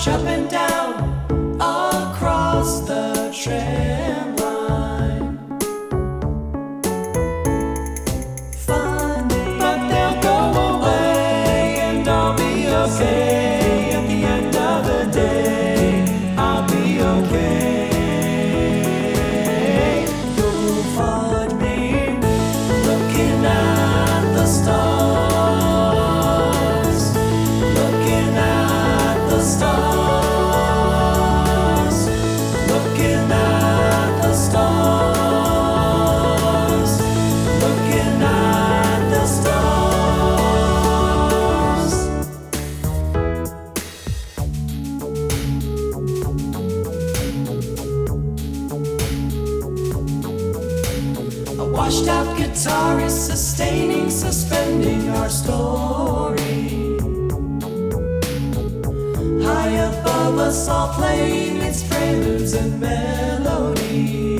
jumping down across the tram line. Funny, but they'll go away and I'll be okay. At the end of the day, I'll be okay. You'll find me looking at the stars, looking at the stars, looking at the stars, looking at the stars. A washed out guitarist sustaining, suspending our story. High above us all playing its preludes and melodies.